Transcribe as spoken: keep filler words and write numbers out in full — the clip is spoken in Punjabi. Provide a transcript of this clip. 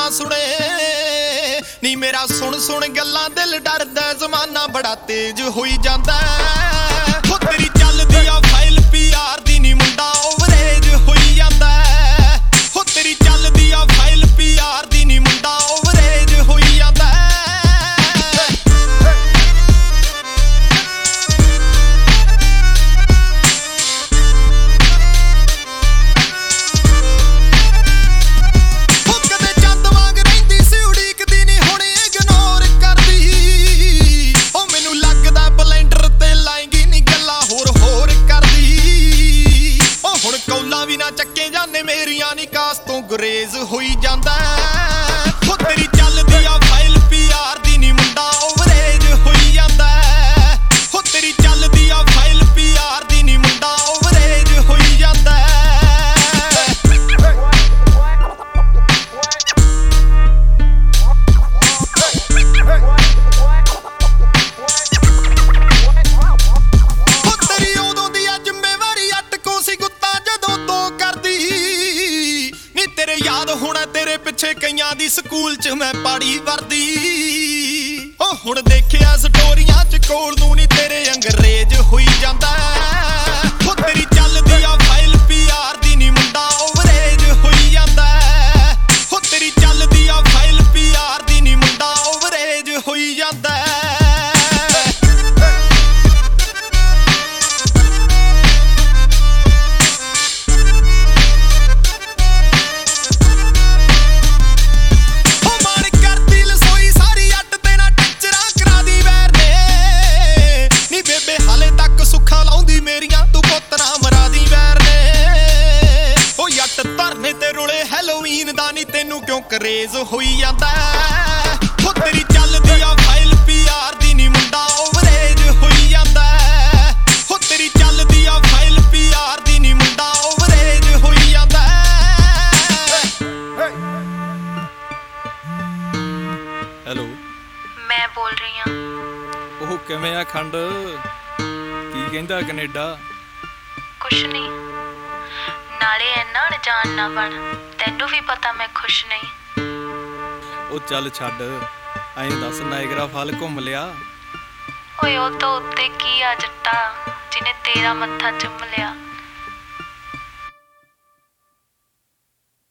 ਨਾ ਸੁਣੇ ਨੀ ਮੇਰਾ ਸੁਣ ਸੁਣ ਗੱਲਾਂ ਦਿਲ ਡਰਦਾ ਜ਼ਮਾਨਾ ਬੜਾ ਤੇਜ਼ ਹੋਈ ਜਾਂਦਾ ਹੋ ਤੇਰੀ ਚੱਲਦੀ ਆ ਫਾਈਲ ਪੀਆਰ ਦੀ ਨੀ ਮੁੰਡਾ ਓਵਰੇਜ ਹੋਈ ਜਾਂਦਾ ਹੋ ਤੇਰੀ ਚੱਲਦੀ ਆ ਫਾਈਲ ਪੀਆਰ ਦੀ ਨੀ ਮੁੰਡਾ ਓਵਰੇਜ ਹੋਈ ਜਾਂਦਾ ਵੀ ਨਾ ਚੱਕੇ ਜਾਂਦੇ ਮੇਰੀਆਂ ਨੀ ਕਾਸ ਤੋਂ ਗੁਰੇਜ਼ ਹੋਈ ਜਾਂਦਾ ਹੋ ਤੇਰੀ ਚੱਲਦੀ ਆ ਫਾਈਲ ਪੀਆਰ ਦੀ ਨੀ ਮੁੰਡਾ ਓਵਰੇਜ ਹੋਈ ਜਾਂਦਾ ਹੋ ਤੇਰੀ ਚੱਲਦੀ ਆ ਫਾਈਲ ਪੀਆਰ ਦੀ ਨੀ ਮੁੰਡਾ ਓਵਰੇਜ ਹੋਈ ਜਾਂਦਾ ਯਾਦ ਹੋਣਾ ਤੇਰੇ ਪਿੱਛੇ ਕਈਆਂ ਦੀ ਸਕੂਲ ਚ ਮੈਂ ਪਾੜੀ ਵਰਦੀ ਓ ਹੁਣ ਦੇਖਿਆ ਸਟੋਰੀਆਂ ਚ ਕੋਲ ਨੂੰ ਨੀ ਤੇਰੇ ਅੰਗਰੇਜ਼ ਹੋਈ ਜਾਂਦਾ ਓ ਤੇਰੀ ਚੱਲਦੀ ਆ ਫਾਈਲ ਪੀਆਰ ਦੀ ਨੀ ਮੁੰਡਾ ਓਵਰੇਜ ਹੋਈ ਜਾਂਦਾ ਓ ਤੇਰੀ ਚੱਲਦੀ ਆ ਫਾਈਲ ਪੀਆਰ ਦੀ ਨੀ ਮੁੰਡਾ ਓਵਰੇਜ ਹੋਈ ਜਾਂਦਾ ਧਰਨੇ ਤੇ ਰੁਲੇ ਹੈਲੋਵੀਨ ਦਾ ਨੀ ਤੈਨੂੰ ਕਿਉਂ ਕਰੇਜ਼ ਹੋਈ ਜਾਂਦਾ ਹੋ ਤੇਰੀ ਚੱਲਦੀ ਆ ਫਾਈਲ ਪੀਆਰ ਦੀ ਨੀ ਮੁੰਡਾ ਓਵਰੇਜ ਹੋਈ ਜਾਂਦਾ ਹੋ ਤੇਰੀ ਚੱਲਦੀ ਆ ਫਾਈਲ ਪੀਆਰ ਦੀ ਨੀ ਮੁੰਡਾ ਓਵਰੇਜ ਹੋਈ ਜਾਂਦਾ ਹੈਲੋ ਮੈਂ ਬੋਲ ਰਹੀ ਹਾਂ ਉਹ ਕਿਵੇਂ ਆ ਖੰਡ ਕੀ ਕਹਿੰਦਾ ਕੈਨੇਡਾ ਕੁਛ ਨਹੀਂ ਨਾਲੇ ਇੰਨਾ ਅਣਜਾਣ ਨਾ ਬਣ ਤੈਨੂੰ ਵੀ ਪਤਾ ਮੈਂ ਖੁਸ਼ ਨਹੀਂ ਉਹ ਚੱਲ ਛੱਡ ਐਂ ਦੱਸ ਨਾਇਗਰਾ ਫਾਲ ਘੁੰਮ ਲਿਆ ਓਏ ਉਹ ਤੋਂ ਉੱਤੇ ਕੀ ਆ ਜੱਟਾ ਜਿਹਨੇ ਤੇਰਾ ਮੱਥਾ ਚੁੰਮ ਲਿਆ